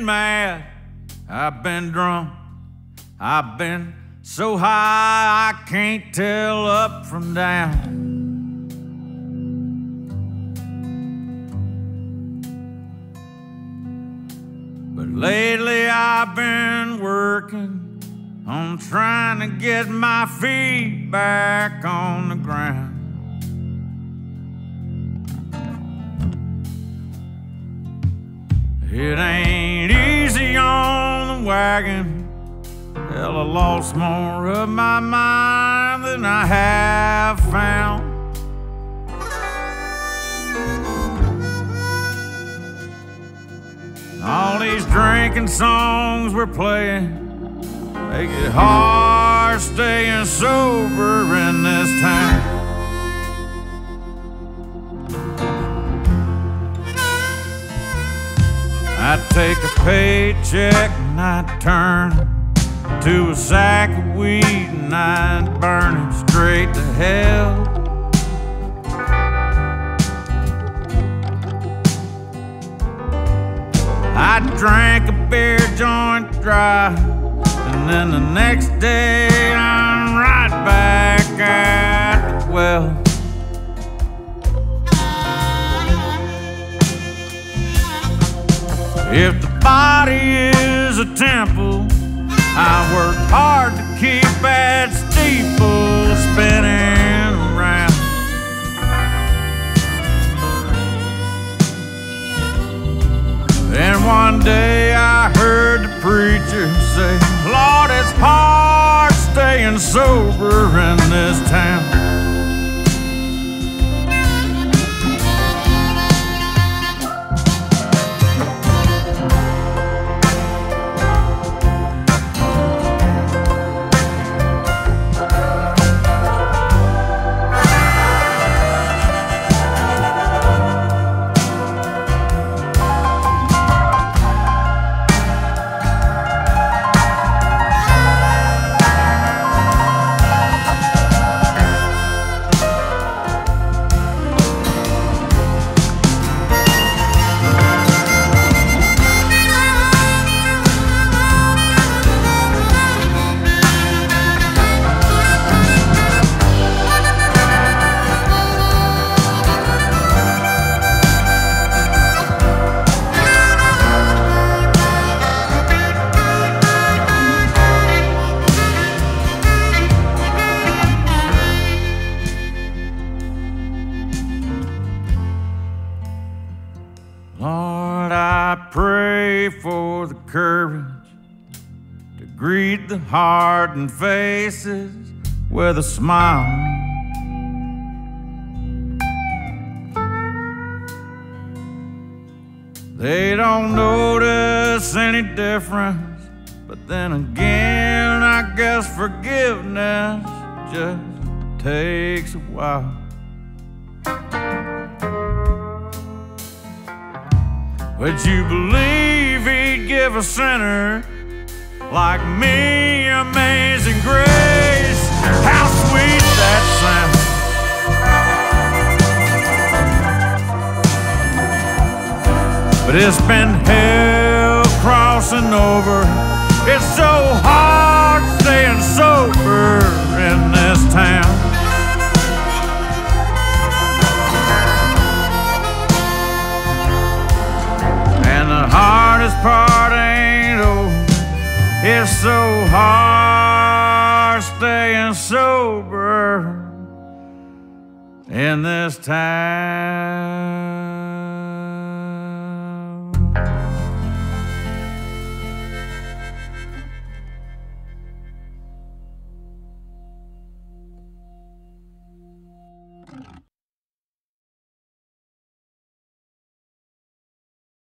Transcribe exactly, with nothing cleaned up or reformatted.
been mad, I've been drunk, I've been so high I can't tell up from down. But lately I've been working on trying to get my feet back on the ground. It ain't easy on the wagon. Hell, I lost more of my mind than I have found. All these drinking songs we're playing make it hard staying sober in this town. I take a paycheck and I turn it to a sack of weed and I burn it straight to hell. I drank a beer joint dry, and then the next day I'm right back at the well. If the body is a temple, I worked hard to keep that steeple spinning around. Then one day I heard the preacher say, Lord, it's hard staying sober in this town. Lord, I pray for the courage to greet the hardened faces with a smile. They don't notice any difference, but then again, I guess forgiveness just takes a while. Would you believe he'd give a sinner like me amazing grace? How sweet that sounds. But it's been hell crossing over. It's so hard staying sober in this town. The hardest part ain't over. It's so hard staying sober in this town.